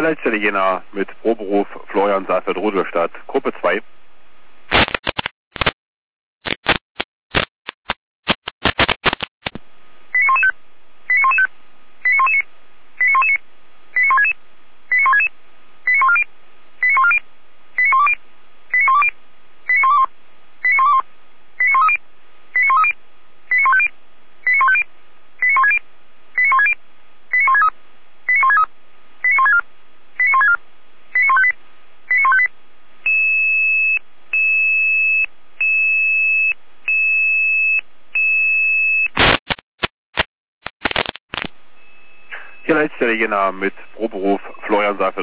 Hier Leitstelle Jena mit Proberuf Florian Saalfeld-Rudolstadt, Gruppe 2. Hier Leitstelle Jena mit Proberuf Florian Saalfeld